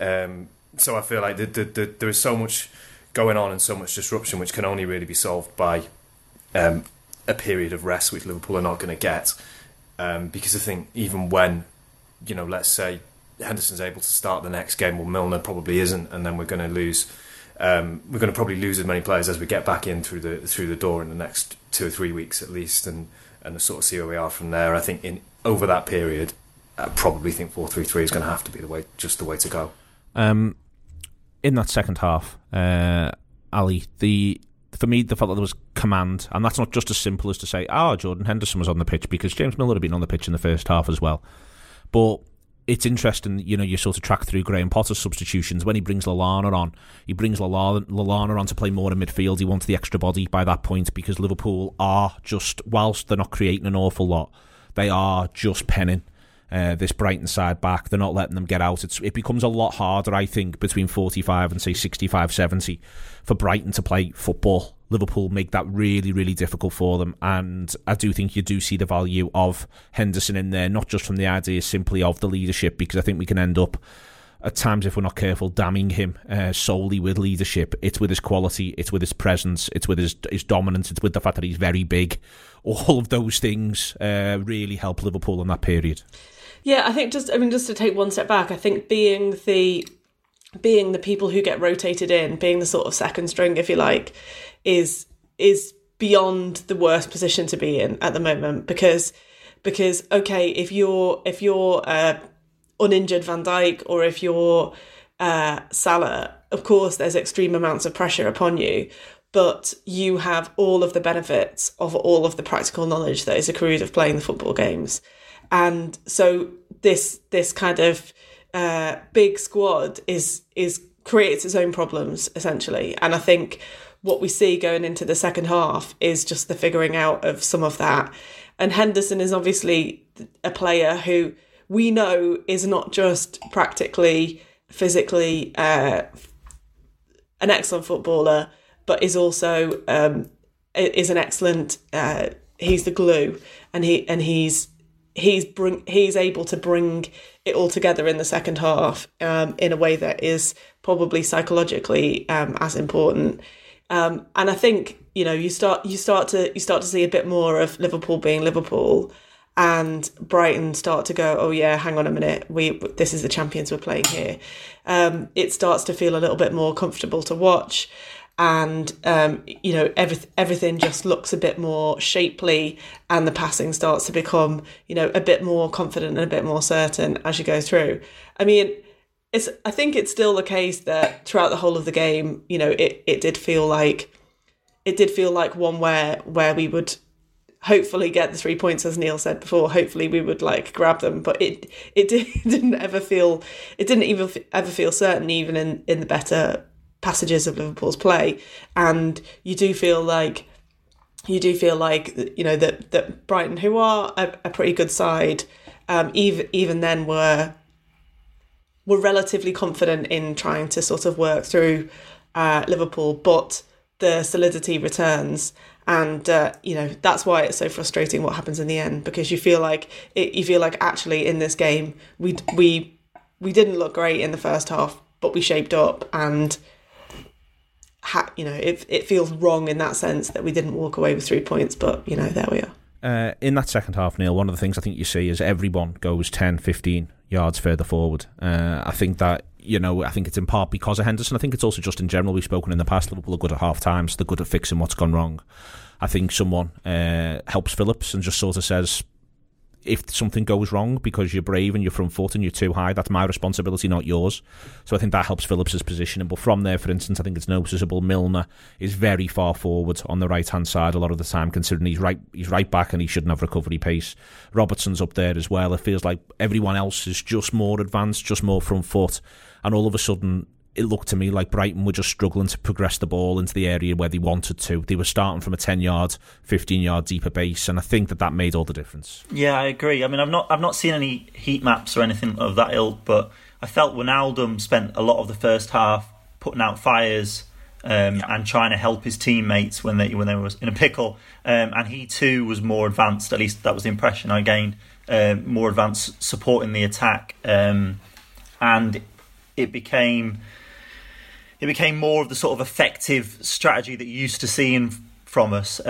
E: So I feel like there is so much going on and so much disruption which can only really be solved by a period of rest, which Liverpool are not going to get, because I think even when, let's say Henderson's able to start the next game, well, Milner probably isn't, and then we're going to lose. We're going to probably lose as many players as we get back in through the door in the next 2 or 3 weeks at least, and sort of see where we are from there. I think over that period, I probably think 4-3-3 is going to have to be the way to go. In
B: that second half, Ali, for me, the fact that there was command, and that's not just as simple as to say, Jordan Henderson was on the pitch, because James Milner had been on the pitch in the first half as well. But it's interesting, you sort of track through Graham Potter's substitutions. When he brings Lallana on, he brings Lallana on to play more in midfield. He wants the extra body by that point, because Liverpool are just, whilst they're not creating an awful lot, they are just penning this Brighton side back. They're not letting them get out. It becomes a lot harder, I think, between 45 and say 65, 70 for Brighton to play football. Liverpool make that really, really difficult for them, and I do think you do see the value of Henderson in there, not just from the idea simply of the leadership, because I think we can end up at times, if we're not careful, damning him solely with leadership. It's with his quality, it's with his presence, it's with his dominance, it's with the fact that he's very big. All of those things really help Liverpool in that period.
D: Yeah, I think just to take one step back, I think being the people who get rotated in, being the sort of second string, if you like, is beyond the worst position to be in at the moment, because okay, if you're uninjured Van Dijk, or if you're Salah, of course there's extreme amounts of pressure upon you, but you have all of the benefits of all of the practical knowledge that is accrued of playing the football games. And so this kind of big squad is creates its own problems, essentially. And I think what we see going into the second half is just the figuring out of some of that. And Henderson is obviously a player who we know is not just practically, physically an excellent footballer, but is also is an excellent. He's the glue, and he's able to bring it all together in the second half in a way that is probably psychologically as important. And I think you start to see a bit more of Liverpool being Liverpool, and Brighton start to go, oh yeah, hang on a minute, this is the champions we're playing here. It starts to feel a little bit more comfortable to watch, and everything just looks a bit more shapely, and the passing starts to become a bit more confident and a bit more certain as you go through. I mean, I think it's still the case that throughout the whole of the game, it did feel like one where we would hopefully get the 3 points, as Neil said before. Hopefully we would grab them, but it didn't ever feel certain, even in the better passages of Liverpool's play. And you do feel like that Brighton, who are a pretty good side, even then were relatively confident in trying to sort of work through Liverpool, but the solidity returns, and that's why it's so frustrating what happens in the end, because you feel like actually in this game we didn't look great in the first half, but we shaped up, and it feels wrong in that sense that we didn't walk away with 3 points, but there we are.
B: In that second half, Neil, one of the things I think you see is everyone goes 10, 15 yards further forward. I think that I think it's in part because of Henderson. I think it's also just in general, we've spoken in the past, Liverpool are good at half times, they're good at fixing what's gone wrong. I think someone helps Phillips and just sort of says, if something goes wrong because you're brave and you're front foot and you're too high, that's my responsibility, not yours. So I think that helps Phillips' positioning. But from there, for instance, I think it's noticeable Milner is very far forward on the right-hand side a lot of the time, considering he's right back and he shouldn't have recovery pace. Robertson's up there as well. It feels like everyone else is just more advanced, just more front foot. And all of a sudden, it looked to me like Brighton were just struggling to progress the ball into the area where they wanted to. They were starting from a 10-yard, 15-yard deeper base, and I think that made all the difference.
C: Yeah, I agree. I mean, I've not seen any heat maps or anything of that ilk, but I felt Wijnaldum spent a lot of the first half putting out fires and trying to help his teammates when they were in a pickle, and he too was more advanced. At least that was the impression I gained. More advanced supporting the attack, and it became more of the sort of effective strategy that you used to seeing from us.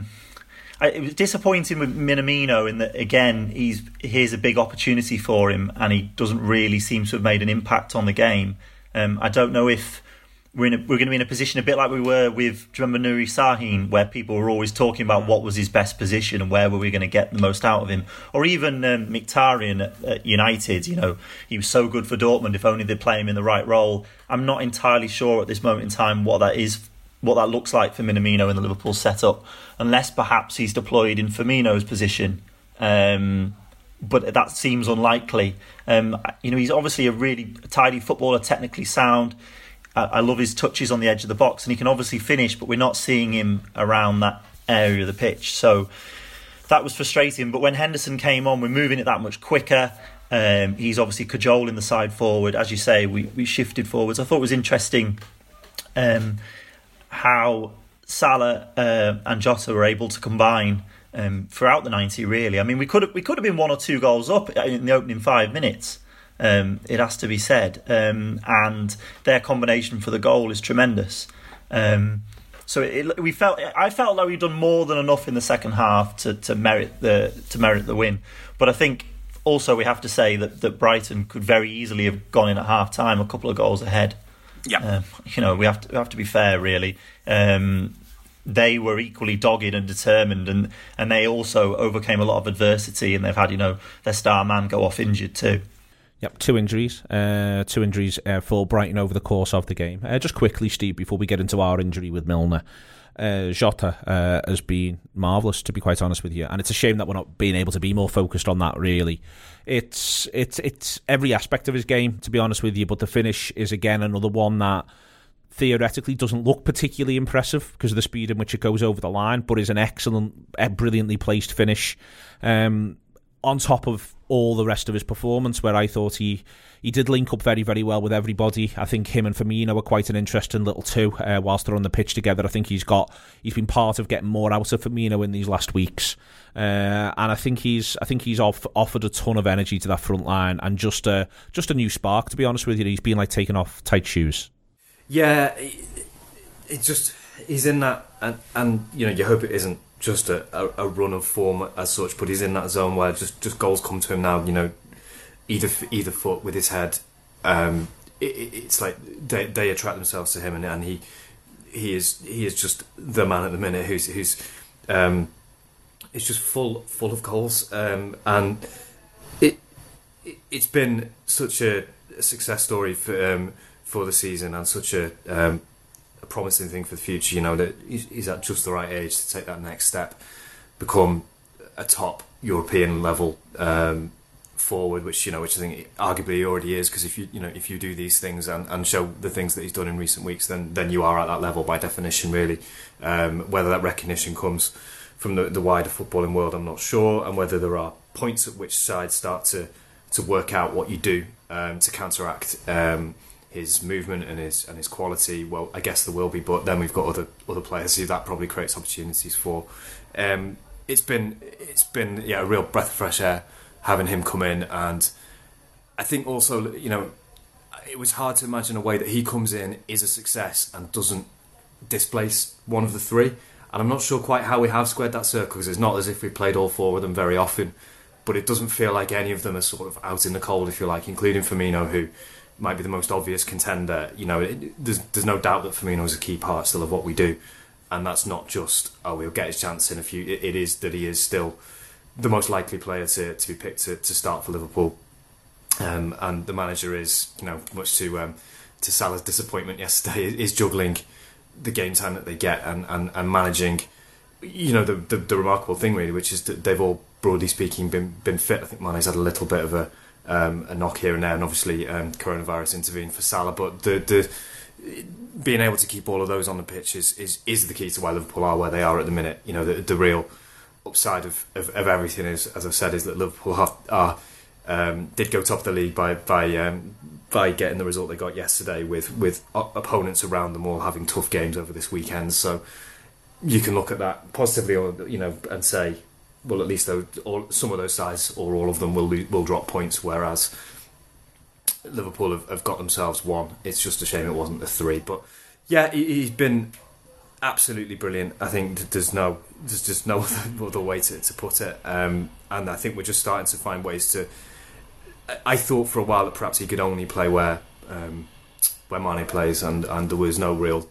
C: It was disappointing with Minamino in that, again, here's a big opportunity for him and he doesn't really seem to have made an impact on the game. I don't know if we're going to be in a position a bit like we were with, do you remember Nuri Sahin, where people were always talking about what was his best position and where were we going to get the most out of him, or even Mkhitaryan at United. He was so good for Dortmund if only they'd play him in the right role. I'm not entirely sure at this moment in time what that looks like for Minamino in the Liverpool setup, unless perhaps he's deployed in Firmino's position, but that seems unlikely. He's obviously a really tidy footballer, technically sound. I love his touches on the edge of the box, and he can obviously finish, but we're not seeing him around that area of the pitch. So that was frustrating. But when Henderson came on, we're moving it that much quicker. He's obviously cajoling the side forward. As you say, we shifted forwards. I thought it was interesting how Salah and Jota were able to combine throughout the 90, really. I mean, we could have been 1 or 2 goals up in the opening 5 minutes. It has to be said, and their combination for the goal is tremendous. So I felt like we'd done more than enough in the second half to merit the win. But I think also we have to say that Brighton could very easily have gone in at half time a couple of goals ahead. Yeah, we have to be fair, really. They were equally dogged and determined, and they also overcame a lot of adversity, and they've had their star man go off injured too.
B: Yep, 2 injuries. 2 injuries for Brighton over the course of the game. Just quickly, Steve, before we get into our injury with Milner, Jota has been marvellous, to be quite honest with you, and it's a shame that we're not being able to be more focused on that, really. It's every aspect of his game, to be honest with you, but the finish is, again, another one that theoretically doesn't look particularly impressive because of the speed in which it goes over the line, but is an excellent, brilliantly placed finish. On top of all the rest of his performance, where I thought he did link up very, very well with everybody. I think him and Firmino are quite an interesting little two whilst they're on the pitch together. I think he's been part of getting more out of Firmino in these last weeks, and I think he's offered a ton of energy to that front line and just a new spark. To be honest with you, he's been like taking off tight shoes.
E: Yeah, he's in that, and you hope it isn't just a run of form as such, but he's in that zone where just goals come to him now. Either foot with his head. It's like they attract themselves to him, and he is just the man at the minute who's it's just full of goals, and it's been such a success story for the season, and such a promising thing for the future. That he's at just the right age to take that next step, become a top European level forward, which I think arguably he already is, because if you do these things and show the things that he's done in recent weeks, then you are at that level by definition, really. Whether that recognition comes from the wider footballing world, I'm not sure, and whether there are points at which sides start to work out what you do to counteract his movement and his quality. Well, I guess there will be, but then we've got other players who that probably creates opportunities for. It's been a real breath of fresh air having him come in, and I think also it was hard to imagine a way that he comes in, is a success, and doesn't displace one of the three. And I'm not sure quite how we have squared that circle, because it's not as if we played all four of them very often, but it doesn't feel like any of them are sort of out in the cold, if you like, including Firmino, who might be the most obvious contender. There's no doubt that Firmino is a key part still of what we do, and that's not just he'll get his chance in a few. It is that he is still the most likely player to be picked to start for Liverpool, and the manager is, much to Salah's disappointment yesterday, is juggling the game time that they get and managing, the remarkable thing really, which is that they've all, broadly speaking, been fit. I think Mane's had a little bit of a knock here and there, and obviously coronavirus intervened for Salah, but the being able to keep all of those on the pitch is the key to why Liverpool are where they are at the minute. The real upside of everything is, as I've said, is that Liverpool did go top of the league by getting the result they got yesterday, with opponents around them all having tough games over this weekend. So you can look at that positively, or and say, well, at least some of those sides or all of them will drop points, whereas Liverpool have got themselves one. It's just a shame it wasn't the 3. But yeah, he's been absolutely brilliant. I think there's just no other way to put it. And I think we're just starting to find ways to. I thought for a while that perhaps he could only play where Mane plays, and there was no real,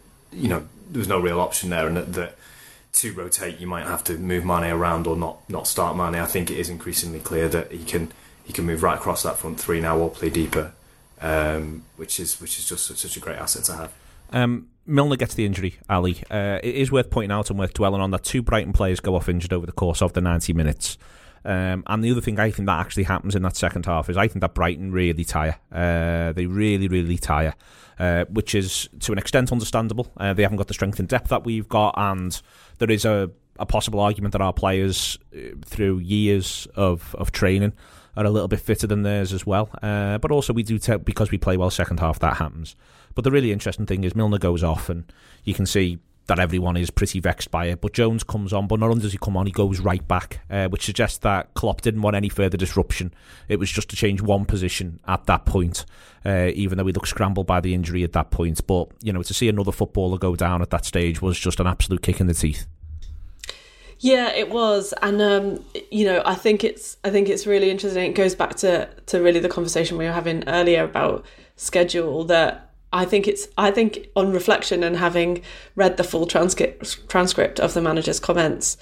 E: option there, and that to rotate you might have to move Mane around or not start Mane. I think it is increasingly clear that he can move right across that front 3 now, or play deeper, which is just such a great asset to have.
B: Milner gets the injury, Ali. It is worth pointing out and worth dwelling on that 2 Brighton players go off injured over the course of the 90 minutes. And the other thing I think that actually happens in that second half is I think that Brighton really tire. They really, really tire, which is to an extent understandable. They haven't got the strength and depth that we've got, and there is a possible argument that our players, through years of training, are a little bit fitter than theirs as well. But also we do because we play well second half, that happens. But the really interesting thing is Milner goes off, and you can see that everyone is pretty vexed by it. But Jones comes on, but not only does he come on, he goes right back, which suggests that Klopp didn't want any further disruption. It was just to change one position at that point, even though he looked scrambled by the injury at that point. But, to see another footballer go down at that stage was just an absolute kick in the teeth.
D: Yeah, it was, and I think it's really interesting. It goes back to really the conversation we were having earlier about schedule. That I think on reflection and having read the full transcript of the manager's comments,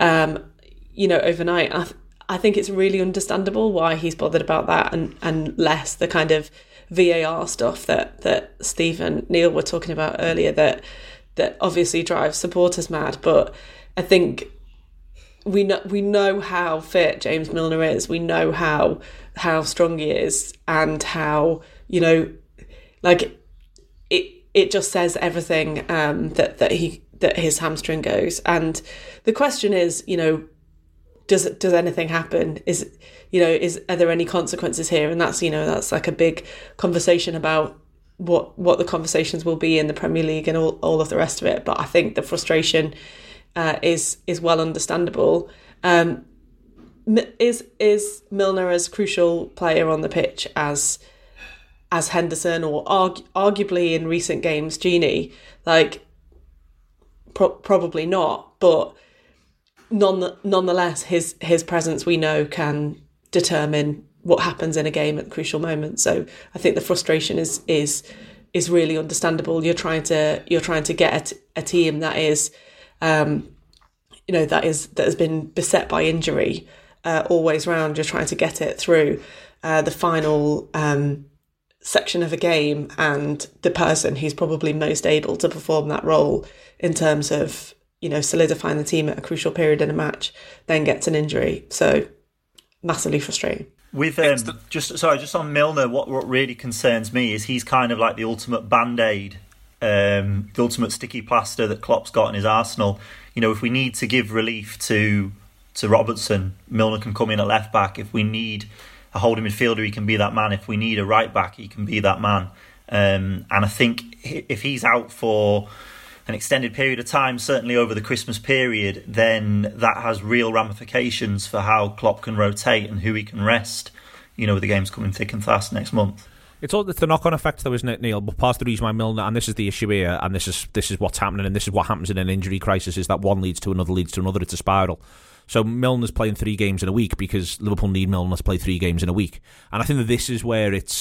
D: overnight, I think it's really understandable why he's bothered about that and less the kind of VAR stuff that Steve and Neil were talking about earlier that obviously drives supporters mad. But I think we know how fit James Milner is. We know how strong he is, and how it just says everything that his hamstring goes. And the question is, does anything happen? Are there any consequences here? And that's like a big conversation about what the conversations will be in the Premier League and all of the rest of it. But I think the frustration is well understandable. Is Milner as crucial player on the pitch as Henderson, or arguably in recent games Gini? Probably not, but nonetheless his presence, we know, can determine what happens in a game at crucial moments. So I think the frustration is really understandable. You're trying to get a team that is that has been beset by injury always round. You're trying to get it through the final section of a game, and the person who's probably most able to perform that role in terms of solidifying the team at a crucial period in a match then gets an injury. So massively frustrating. With
C: just on Milner, what really concerns me is he's kind of like the ultimate band-aid, the ultimate sticky plaster that Klopp's got in his arsenal. If we need to give relief to Robertson, Milner can come in at left back. If we need a holding midfielder, he can be that man. If we need a right back, he can be that man. And I think if he's out for an extended period of time, certainly over the Christmas period, then that has real ramifications for how Klopp can rotate and who he can rest, with the games coming thick and fast next month.
B: It's the knock-on effect, though, isn't it, Neil? But part of the reason why Milner, and this is the issue here, and this is what's happening, and this is what happens in an injury crisis, is that one leads to another. It's a spiral. So Milner's playing 3 games in a week because Liverpool need Milner to play 3 games in a week. And I think that this is where it's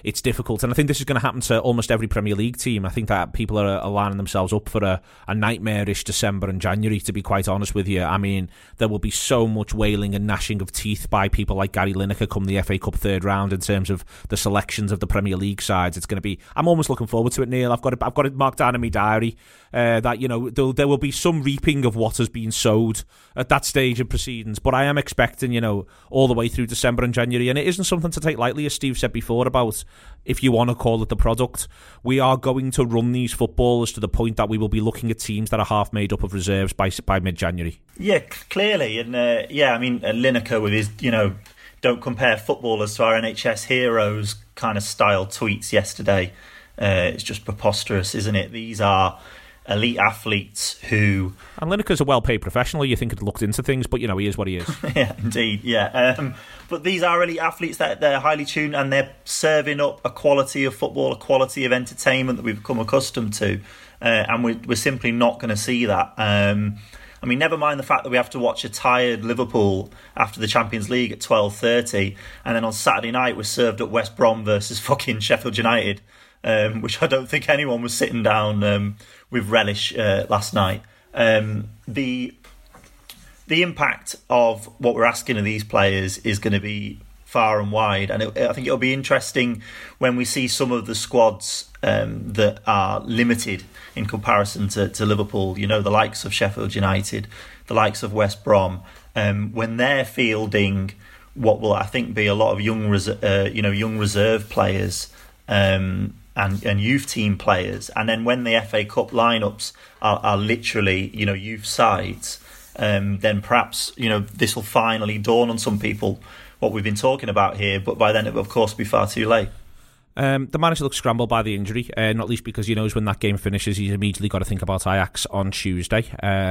B: it's difficult. And I think this is going to happen to almost every Premier League team. I think that people are lining themselves up for a nightmarish December and January, to be quite honest with you. I mean, there will be so much wailing and gnashing of teeth by people like Gary Lineker come the FA Cup third round in terms of the selections of the Premier League sides. It's going to be... I'm almost looking forward to it, Neil. I've got it marked down in my diary that, you know, there will be some reaping of what has been sowed at that stage of proceedings. But I am expecting, you know, all the way through December and January, and it isn't something to take lightly, as Steve said before, about if you want to call it the product. We are going to run these footballers to the point that we will be looking at teams that are half made up of reserves by mid-January.
C: Yeah, clearly. And I mean, Lineker with his, you know, don't compare footballers to our NHS heroes kind of style tweets yesterday. It's just preposterous, isn't it? These are elite athletes who...
B: And Lineker's a well-paid professional. You think he'd looked into things, but, you know, he is what he is.
C: Yeah, indeed, yeah. But these are elite athletes that they're highly tuned, and they're serving up a quality of football, a quality of entertainment that we've become accustomed to. And we're simply not going to see that. I mean, never mind the fact that we have to watch a tired Liverpool after the Champions League at 12:30, and then on Saturday night we're served up West Brom versus fucking Sheffield United, which I don't think anyone was sitting down with relish last night. The impact of what we're asking of these players is going to be far and wide, and I think it'll be interesting when we see some of the squads that are limited in comparison to Liverpool, you know, the likes of Sheffield United, the likes of West Brom, when they're fielding what will, I think, be a lot of young reserve players and youth team players, and then when the FA Cup lineups are literally, you know, youth sides, then perhaps, you know, this will finally dawn on some people what we've been talking about here, but by then it will of course be far too late.
B: The manager looks scrambled by the injury, not least because he knows when that game finishes, he's immediately got to think about Ajax on Tuesday.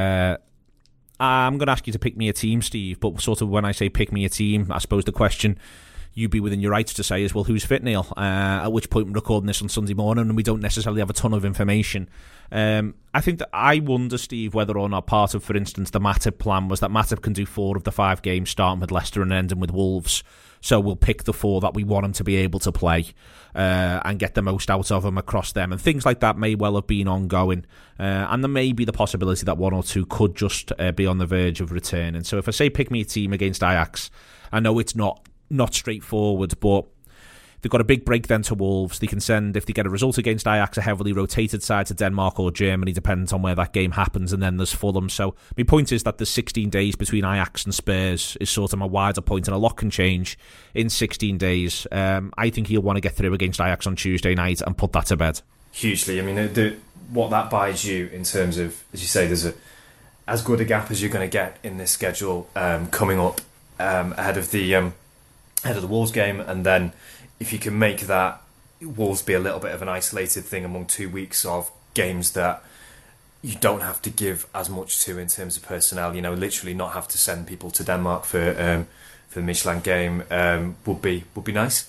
B: I'm going to ask you to pick me a team, Steve, but sort of when I say pick me a team, I suppose the question you'd be within your rights to say is, well, who's fit, Neil? At which point we're recording this on Sunday morning and we don't necessarily have a ton of information. I think that I wonder, Steve, whether or not part of, for instance, the Matip plan was that Matip can do 4 of the 5 games, starting with Leicester and ending with Wolves. So we'll pick the 4 that we want him to be able to play and get the most out of him across them. And things like that may well have been ongoing. And there may be the possibility that 1 or 2 could just be on the verge of returning. So if I say pick me a team against Ajax, I know it's not straightforward, but they've got a big break then to Wolves. They can send, if they get a result against Ajax, a heavily rotated side to Denmark or Germany, depends on where that game happens, and then there's Fulham. So my point is that the 16 days between Ajax and Spurs is sort of a wider point, and a lot can change in 16 days. I think he'll want to get through against Ajax on Tuesday night and put that to bed.
E: Hugely. I mean, what that buys you in terms of, as you say, there's as good a gap as you're going to get in this schedule coming up ahead of the Wolves game, and then if you can make that Wolves be a little bit of an isolated thing among 2 weeks of games that you don't have to give as much to in terms of personnel, you know, literally not have to send people to Denmark for the Michelin game would be nice.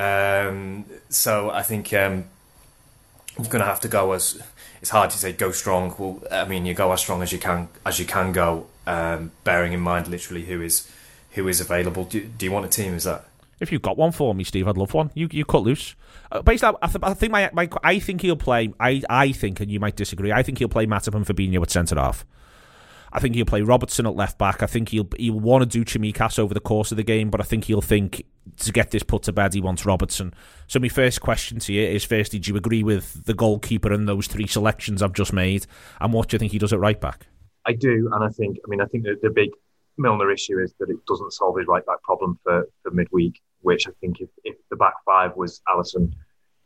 E: So I think we're going to have to go as, it's hard to say go strong. Well, I mean, you go as strong as you can go, bearing in mind literally who is available. Do you want a team? Is that?
B: If you've got one for me, Steve, I'd love one. You cut loose. Basically, I think he'll play. I think, and you might disagree, I think he'll play Matip and Fabinho at centre half. I think he'll play Robertson at left back. I think he'll want to do Chimikas over the course of the game, but I think he'll think to get this put to bed, he wants Robertson. So my first question to you is: firstly, do you agree with the goalkeeper and those 3 selections I've just made? And what do you think he does at right back?
F: I do, and I think the big Milner issue is that it doesn't solve his right back problem for midweek, which I think if the back 5 was Alisson,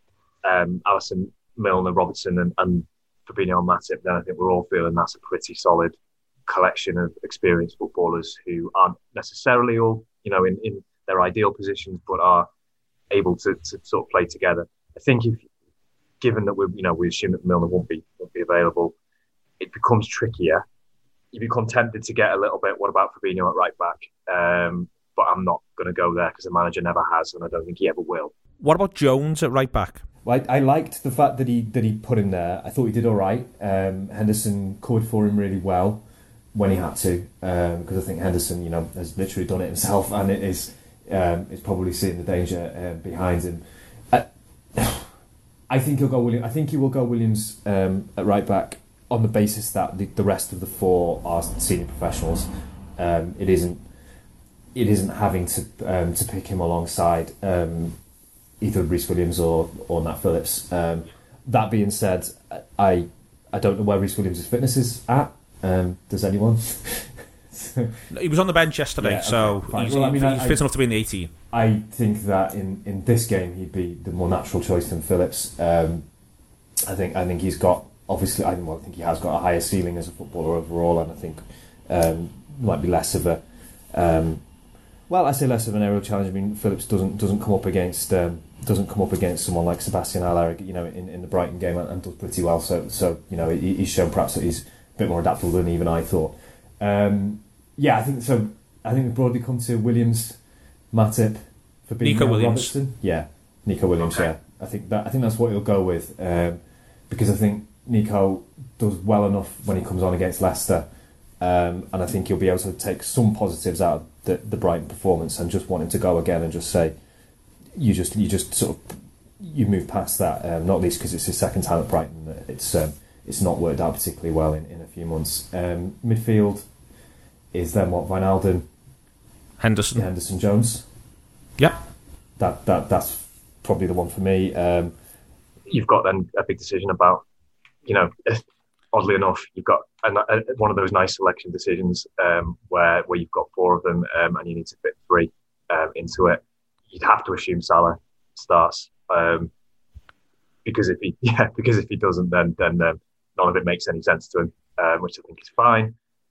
F: Milner, Robertson and Fabinho and Matip, then I think we're all feeling that's a pretty solid collection of experienced footballers who aren't necessarily all, you know, in their ideal positions, but are able to sort of play together. I think given that we assume that Milner won't be available, it becomes trickier. You become tempted to get a little bit, what about Fabinho at right back? But I'm not going to go there because the manager never has, and I don't think he ever will.
B: What about Jones at right back?
G: Well, I liked the fact that he put him there. I thought he did all right. Henderson covered for him really well when he had to, because I think Henderson, you know, has literally done it himself, and it is probably seeing the danger behind him. I think he'll go Williams. I think he will go Williams at right back on the basis that the rest of the four are senior professionals. It isn't having to pick him alongside either Rhys Williams or Nat Phillips. That being said, I don't know where Rhys Williams' fitness is at. Does anyone?
B: He was on the bench yesterday,
G: Yeah, okay,
B: so
G: fine.
B: he's,
G: Well, I mean,
B: he's fit enough to be in the 18.
G: I think that in this game he'd be the more natural choice than Phillips. I think he's got, obviously, I think he has got a higher ceiling as a footballer overall, and I think might be less of a I say less of an aerial challenge. I mean, Phillips doesn't come up against someone like Sebastian Haller, in the Brighton game, and does pretty well. So he's shown perhaps that he's a bit more adaptable than even I thought. I think so. I think we've broadly come to Williams, Matip, Fabinho,
B: Nico Williams.
G: Robertson. Yeah, Nico Williams.
F: Okay.
G: Yeah, I think that's what he'll go with, because I think Nico does well enough when he comes on against Leicester, and I think he'll be able to take some positives out of the Brighton performance, and just want him to go again and just say, you just sort of move past that. Not least because it's his second time at Brighton. It's not worked out particularly well in a few months. Midfield is then what? Wijnaldum, Henderson, Jones.
B: Yeah,
G: that's probably the one for me.
F: You've got then a big decision about, oddly enough, you've got one of those nice selection decisions where you've got four of them and you need to fit three into it. You'd have to assume Salah starts because if he doesn't, then none of it makes any sense to him, which I think is fine.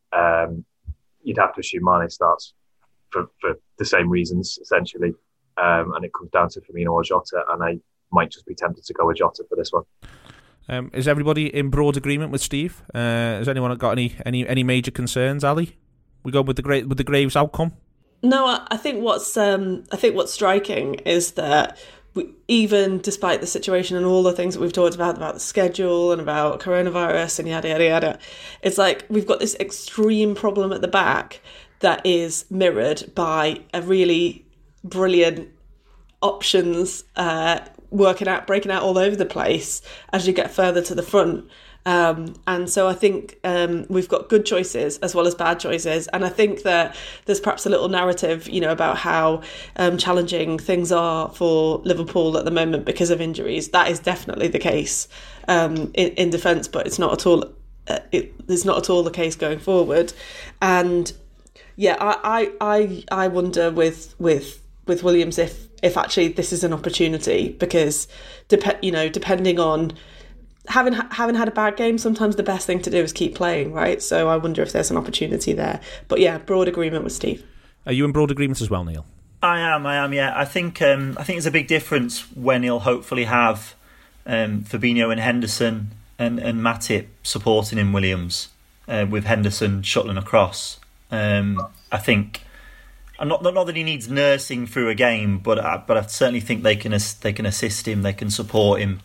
F: You'd have to assume Mane starts for the same reasons essentially, and it comes down to Firmino or Jota, and I might just be tempted to go with Jota for this one.
B: Is everybody in broad agreement with Steve? Has anyone got any major concerns? Ali, we go with the Graves outcome.
D: No, I think what's striking is that even despite the situation and all the things that we've talked about the schedule and about coronavirus and yada yada yada, it's like we've got this extreme problem at the back that is mirrored by a really brilliant options breaking out all over the place as you get further to the front. And so I think we've got good choices as well as bad choices. And I think that there's perhaps a little narrative, about how challenging things are for Liverpool at the moment because of injuries. That is definitely the case in defence, but it's not at all. It's not at all the case going forward. And yeah, I wonder with Williams if actually this is an opportunity, because depending on having had a bad game, sometimes the best thing to do is keep playing, right? So I wonder if there's an opportunity there. But yeah, broad agreement with Steve.
B: Are you in broad agreement as well, Neil?
C: I am. Yeah, I think there's a big difference when he'll hopefully have Fabinho and Henderson and Matip supporting him, Williams, with Henderson shuttling across. I think. Not that he needs nursing through a game, but I certainly think they can assist him, they can support him.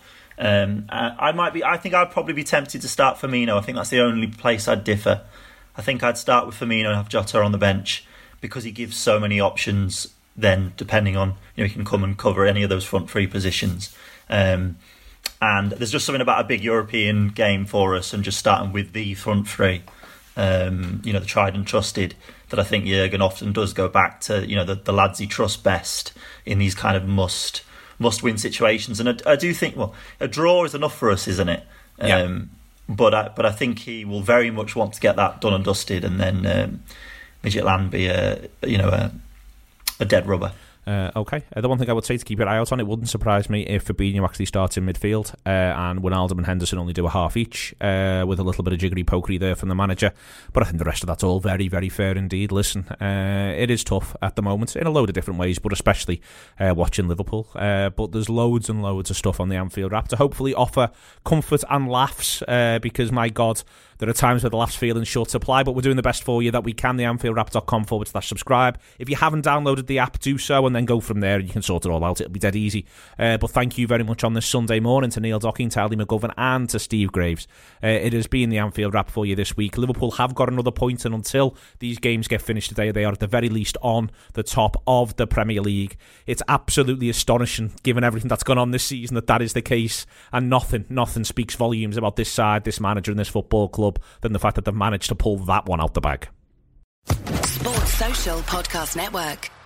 C: I think I'd probably be tempted to start Firmino. I think that's the only place I'd differ. I think I'd start with Firmino and have Jota on the bench because he gives so many options. Then, depending on he can come and cover any of those front three positions. And there's just something about a big European game for us, and just starting with the front three. The tried and trusted, that I think Jurgen often does go back to, the lads he trusts best in these kind of must-win situations. And I do think, a draw is enough for us, isn't it?
B: Yeah.
C: But I think he will very much want to get that done and dusted, and then Midtjylland be a dead rubber.
B: Okay. The one thing I would say to keep your eye out on, it wouldn't surprise me if Fabinho actually starts in midfield and Wijnaldum and Henderson only do a half each, with a little bit of jiggery-pokery there from the manager. But I think the rest of that's all very, very fair indeed. Listen, it is tough at the moment in a load of different ways, but especially watching Liverpool. But there's loads and loads of stuff on the Anfield Wrap to hopefully offer comfort and laughs, because, my God, There are times where the laughs, feelings, short supply, but we're doing the best for you that we can. The AnfieldWrap.com/subscribe. If you haven't downloaded the app, do so, and then go from there. You can sort it all out. It'll be dead easy. But thank you very much on this Sunday morning to Neil Docking, to Ali McGovern, and to Steve Graves. It has been the Anfield Wrap for you this week. Liverpool have got another point, and until these games get finished today, they are at the very least on the top of the Premier League. It's absolutely astonishing, given everything that's gone on this season, that is the case, and nothing speaks volumes about this side, this manager and this football club than the fact that they've managed to pull that one out the bag.
A: Sports Social Podcast Network.